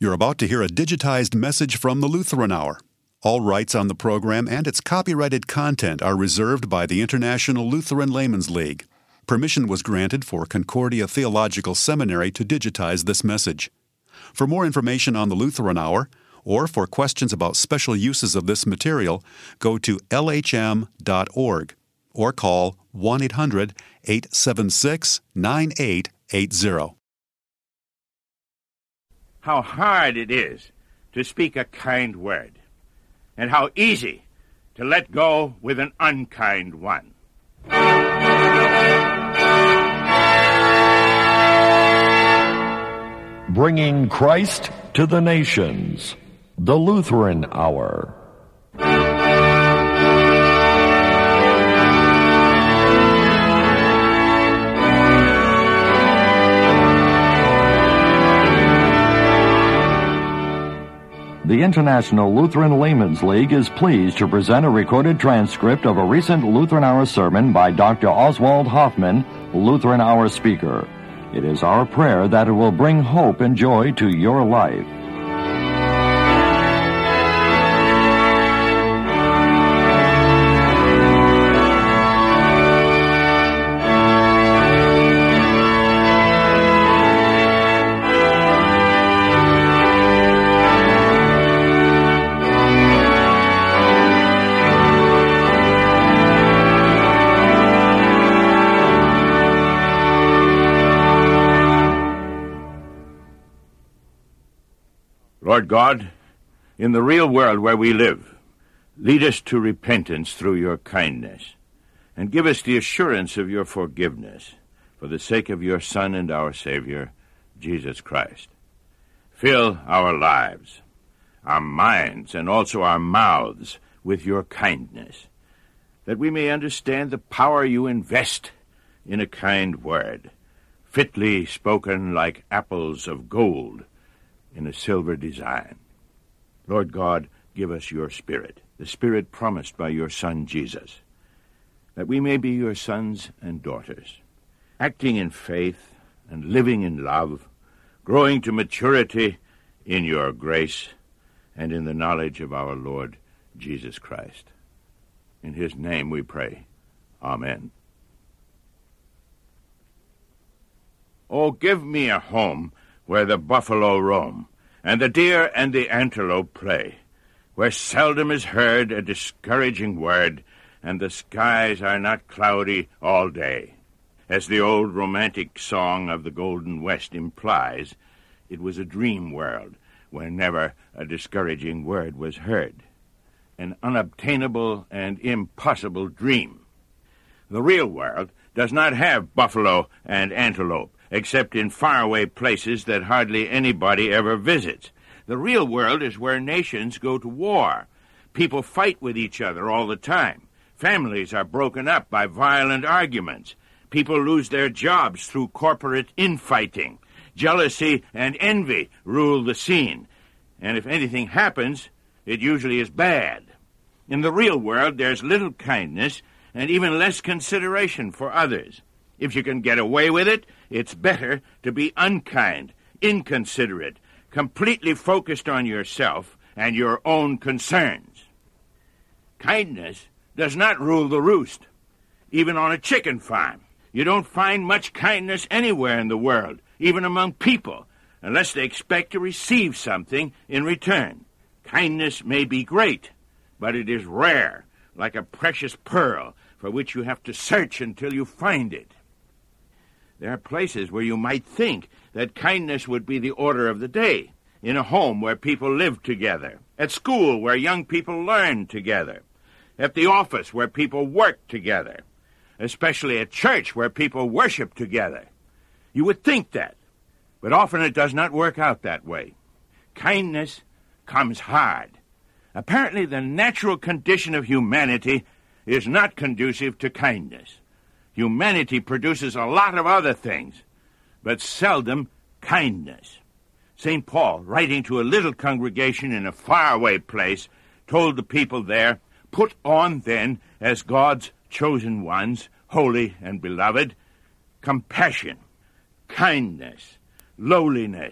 You're about to hear a digitized message from the Lutheran Hour. All rights on the program and its copyrighted content are reserved by the International Lutheran Laymen's League. Permission was granted for Concordia Theological Seminary to digitize this message. For more information on the Lutheran Hour, or for questions about special uses of this material, go to lhm.org or call 1-800-876-9880. How hard it is to speak a kind word, and how easy to let go with an unkind one. Bringing Christ to the nations, the Lutheran Hour. The International Lutheran Laymen's League is pleased to present a recorded transcript of a recent Lutheran Hour sermon by Dr. Oswald Hoffman, Lutheran Hour speaker. It is our prayer that it will bring hope and joy to your life. Lord God, in the real world where we live, lead us to repentance through your kindness, and give us the assurance of your forgiveness for the sake of your Son and our Savior, Jesus Christ. Fill our lives, our minds, and also our mouths with your kindness, that we may understand the power you invest in a kind word, fitly spoken like apples of gold in a silver design. Lord God, give us your Spirit, the Spirit promised by your Son Jesus, that we may be your sons and daughters, acting in faith and living in love, growing to maturity in your grace and in the knowledge of our Lord Jesus Christ. In his name we pray. Amen. Oh, give me a home where the buffalo roam, and the deer and the antelope play, where seldom is heard a discouraging word, and the skies are not cloudy all day. As the old romantic song of the Golden West implies, it was a dream world where never a discouraging word was heard, an unobtainable and impossible dream. The real world does not have buffalo and antelope, except in faraway places that hardly anybody ever visits. The real world is where nations go to war. People fight with each other all the time. Families are broken up by violent arguments. People lose their jobs through corporate infighting. Jealousy and envy rule the scene. And if anything happens, it usually is bad. In the real world, there's little kindness and even less consideration for others. If you can get away with it, it's better to be unkind, inconsiderate, completely focused on yourself and your own concerns. Kindness does not rule the roost, even on a chicken farm. You don't find much kindness anywhere in the world, even among people, unless they expect to receive something in return. Kindness may be great, but it is rare, like a precious pearl for which you have to search until you find it. There are places where you might think that kindness would be the order of the day, in a home where people live together, at school where young people learn together, at the office where people work together, especially at church where people worship together. You would think that, but often it does not work out that way. Kindness comes hard. Apparently, the natural condition of humanity is not conducive to kindness. Humanity produces a lot of other things, but seldom kindness. St. Paul, writing to a little congregation in a faraway place, told the people there, "Put on then, as God's chosen ones, holy and beloved, compassion, kindness, lowliness,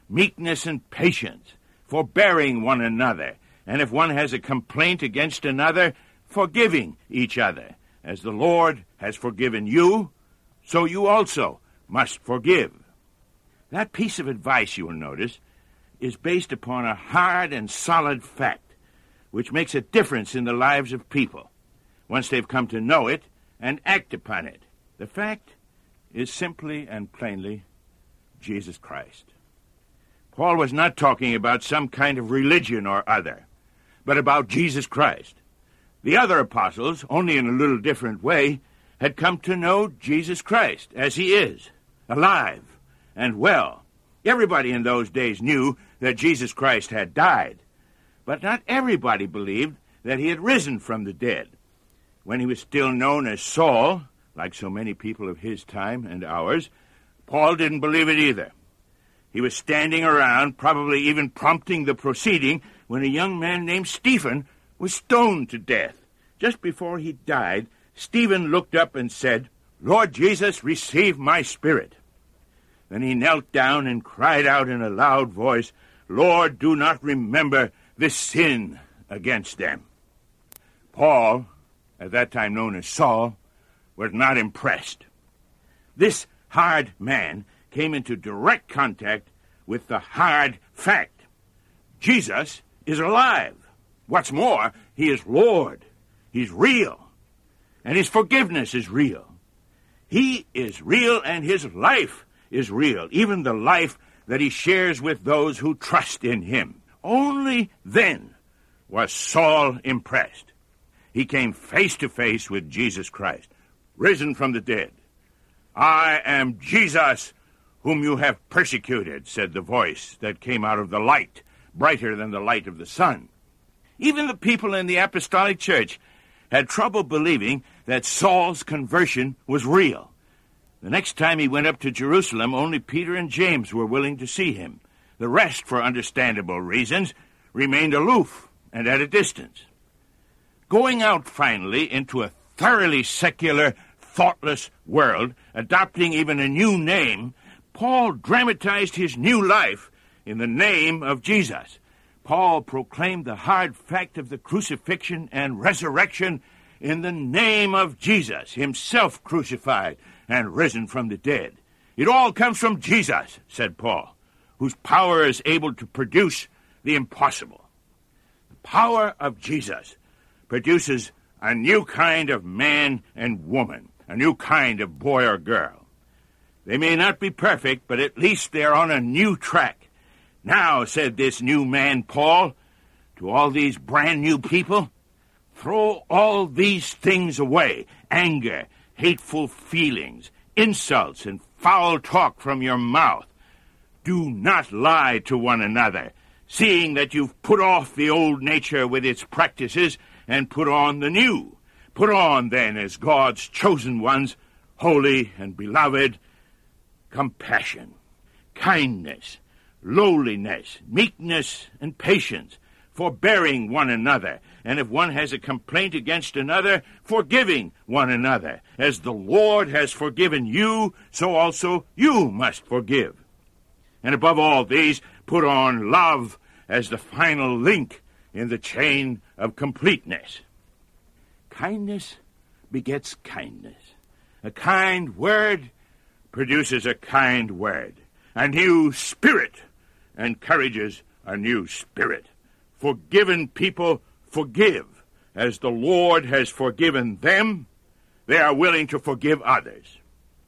meekness and patience, forbearing one another, and if one has a complaint against another, forgiving each other. As the Lord has forgiven you, so you also must forgive. That piece of advice, you will notice, is based upon a hard and solid fact, which makes a difference in the lives of people, once they've come to know it and act upon it. The fact is simply and plainly Jesus Christ. Paul was not talking about some kind of religion or other, but about Jesus Christ. The other apostles, only in a little different way, had come to know Jesus Christ as he is, alive and well. Everybody in those days knew that Jesus Christ had died, but not everybody believed that he had risen from the dead. When he was still known as Saul, like so many people of his time and ours, Paul didn't believe it either. He was standing around, probably even prompting the proceeding, when a young man named Stephen was stoned to death. Just before he died, Stephen looked up and said, "Lord Jesus, receive my spirit." Then he knelt down and cried out in a loud voice, "Lord, do not remember this sin against them." Paul, at that time known as Saul, was not impressed. This hard man came into direct contact with the hard fact. Jesus is alive. What's more, he is Lord. He's real. And his forgiveness is real. He is real, and his life is real, even the life that he shares with those who trust in him. Only then was Saul impressed. He came face to face with Jesus Christ, risen from the dead. "I am Jesus, whom you have persecuted," said the voice that came out of the light, brighter than the light of the sun. Even the people in the apostolic church had trouble believing that Saul's conversion was real. The next time he went up to Jerusalem, only Peter and James were willing to see him. The rest, for understandable reasons, remained aloof and at a distance. Going out finally into a thoroughly secular, thoughtless world, adopting even a new name, Paul dramatized his new life in the name of Jesus. Paul proclaimed the hard fact of the crucifixion and resurrection in the name of Jesus, himself crucified and risen from the dead. It all comes from Jesus, said Paul, whose power is able to produce the impossible. The power of Jesus produces a new kind of man and woman, a new kind of boy or girl. They may not be perfect, but at least they're on a new track. Now, said this new man, Paul, to all these brand new people, throw all these things away, anger, hateful feelings, insults, and foul talk from your mouth. Do not lie to one another, seeing that you've put off the old nature with its practices and put on the new. Put on, then, as God's chosen ones, holy and beloved, compassion, kindness, lowliness, meekness, and patience, forbearing one another, and if one has a complaint against another, forgiving one another. As the Lord has forgiven you, so also you must forgive. And above all these, put on love as the final link in the chain of completeness. Kindness begets kindness. A kind word produces a kind word. A new spirit encourages a new spirit. Forgiven people forgive. As the Lord has forgiven them, they are willing to forgive others.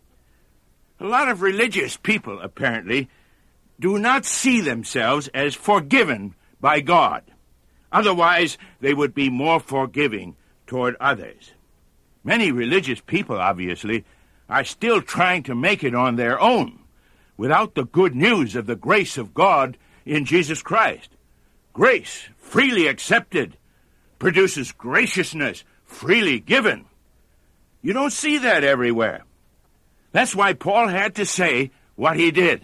A lot of religious people, apparently, do not see themselves as forgiven by God. Otherwise, they would be more forgiving toward others. Many religious people, obviously, are still trying to make it on their own, without the good news of the grace of God in Jesus Christ. Grace, freely accepted, produces graciousness, freely given. You don't see that everywhere. That's why Paul had to say what he did.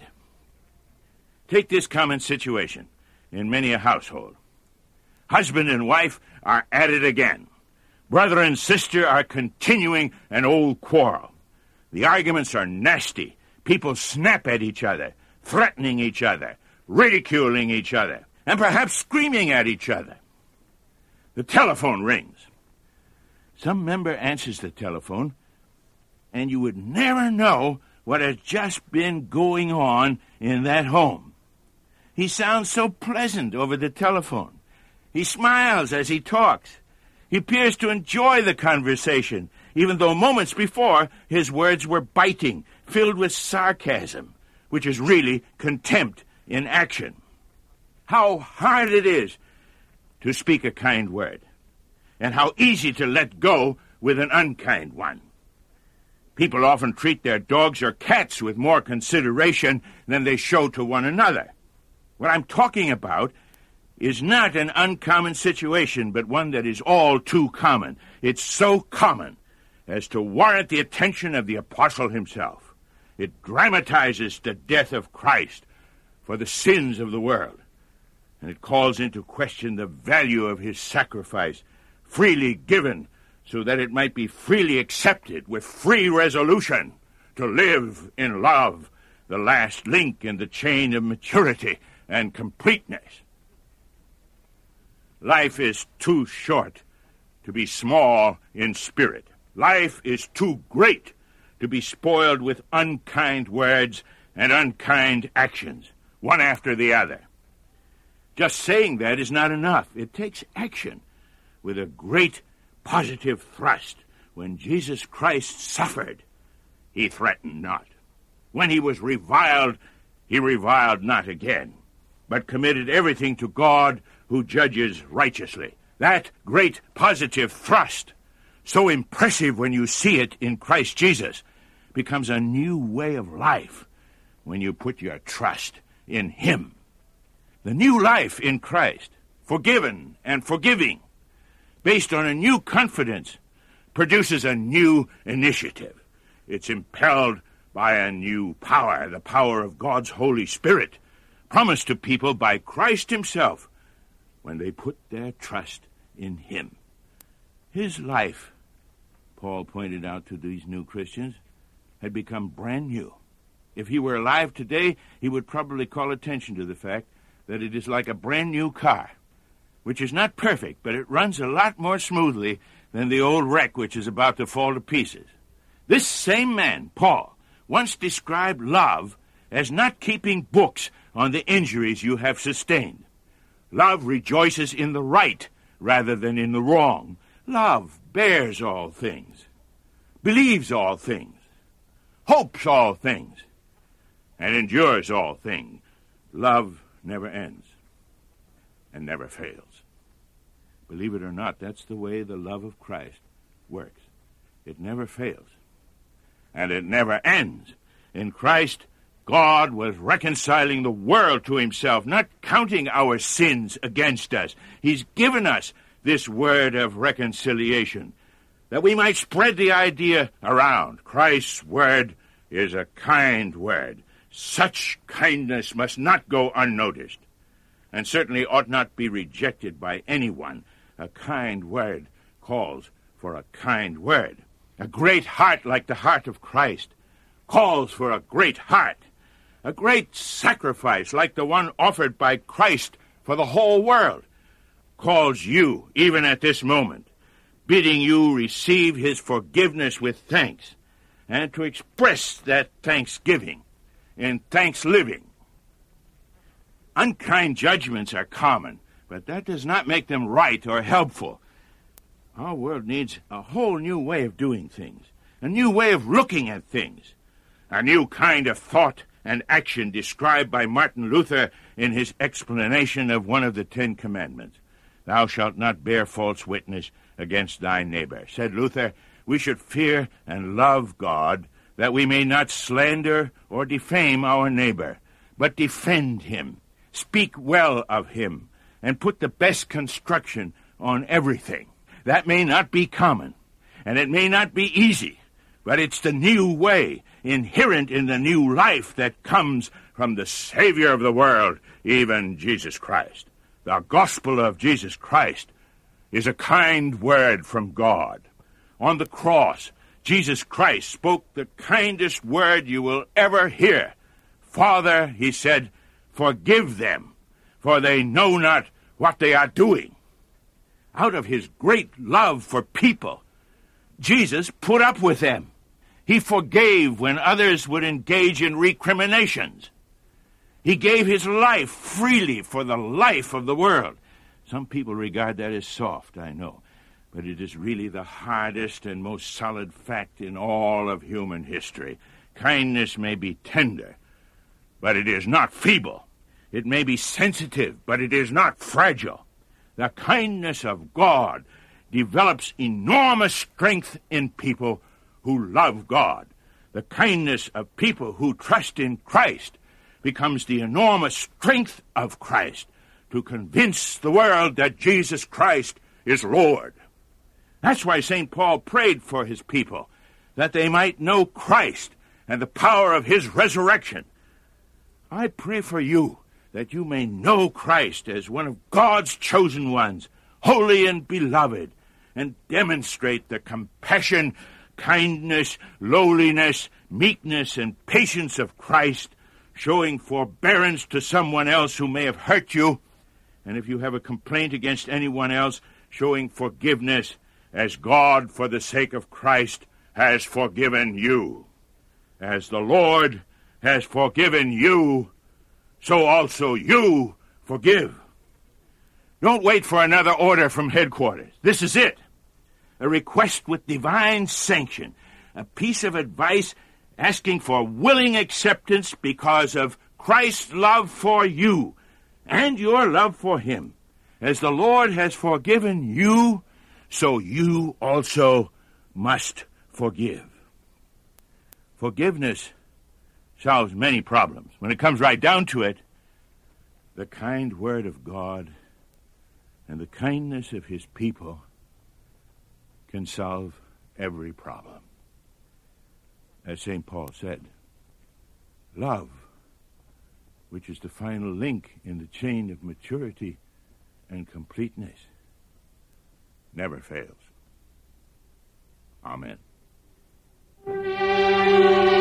Take this common situation in many a household. Husband and wife are at it again. Brother and sister are continuing an old quarrel. The arguments are nasty. People snap at each other, threatening each other, ridiculing each other, and perhaps screaming at each other. The telephone rings. Some member answers the telephone, and you would never know what has just been going on in that home. He sounds so pleasant over the telephone. He smiles as he talks. He appears to enjoy the conversation, even though moments before his words were biting, filled with sarcasm, which is really contempt in action. How hard it is to speak a kind word, and how easy to let go with an unkind one. People often treat their dogs or cats with more consideration than they show to one another. What I'm talking about is not an uncommon situation, but one that is all too common. It's so common as to warrant the attention of the apostle himself. It dramatizes the death of Christ for the sins of the world, and it calls into question the value of his sacrifice, freely given so that it might be freely accepted with free resolution to live in love, the last link in the chain of maturity and completeness. Life is too short to be small in spirit. Life is too great to be spoiled with unkind words and unkind actions, one after the other. Just saying that is not enough. It takes action with a great positive thrust. When Jesus Christ suffered, he threatened not. When he was reviled, he reviled not again, but committed everything to God who judges righteously. That great positive thrust, so impressive when you see it in Christ Jesus, becomes a new way of life when you put your trust in him. The new life in Christ, forgiven and forgiving, based on a new confidence, produces a new initiative. It's impelled by a new power, the power of God's Holy Spirit, promised to people by Christ himself when they put their trust in him. His life, Paul pointed out to these new Christians, had become brand new. If he were alive today, he would probably call attention to the fact that it is like a brand new car, which is not perfect, but it runs a lot more smoothly than the old wreck which is about to fall to pieces. This same man, Paul, once described love as not keeping books on the injuries you have sustained. Love rejoices in the right rather than in the wrong. Love bears all things, believes all things, hopes all things, and endures all things. Love never ends and never fails. Believe it or not, that's the way the love of Christ works. It never fails, and it never ends. In Christ, God was reconciling the world to himself, not counting our sins against us. He's given us this word of reconciliation, that we might spread the idea around. Christ's word is a kind word. Such kindness must not go unnoticed, and certainly ought not be rejected by anyone. A kind word calls for a kind word. A great heart like the heart of Christ calls for a great heart. A great sacrifice like the one offered by Christ for the whole world calls you, even at this moment, bidding you receive his forgiveness with thanks, and to express that thanksgiving in thanks living. Unkind judgments are common, but that does not make them right or helpful. Our world needs a whole new way of doing things, a new way of looking at things, a new kind of thought and action described by Martin Luther in his explanation of one of the 10 Commandments. Thou shalt not bear false witness against thy neighbor. Said Luther, we should fear and love God, that we may not slander or defame our neighbor, but defend him, speak well of him, and put the best construction on everything. That may not be common, and it may not be easy, but it's the new way, inherent in the new life that comes from the Savior of the world, even Jesus Christ. The gospel of Jesus Christ is a kind word from God. On the cross, Jesus Christ spoke the kindest word you will ever hear. Father, he said, Forgive them, for they know not what they are doing. Out of his great love for people, Jesus put up with them. He forgave when others would engage in recriminations. He gave his life freely for the life of the world. Some people regard that as soft, I know, but it is really the hardest and most solid fact in all of human history. Kindness may be tender, but it is not feeble. It may be sensitive, but it is not fragile. The kindness of God develops enormous strength in people who love God. The kindness of people who trust in Christ becomes the enormous strength of Christ to convince the world that Jesus Christ is Lord. That's why St. Paul prayed for his people, that they might know Christ and the power of his resurrection. I pray for you that you may know Christ as one of God's chosen ones, holy and beloved, and demonstrate the compassion, kindness, lowliness, meekness, and patience of Christ, showing forbearance to someone else who may have hurt you, and if you have a complaint against anyone else, showing forgiveness as God, for the sake of Christ, has forgiven you. As the Lord has forgiven you, so also you forgive. Don't wait for another order from headquarters. This is it. A request with divine sanction. A piece of advice asking for willing acceptance because of Christ's love for you and your love for him. As the Lord has forgiven you, so you also must forgive. Forgiveness solves many problems. When it comes right down to it, the kind word of God and the kindness of his people can solve every problem. As St. Paul said, love, which is the final link in the chain of maturity and completeness, never fails. Amen.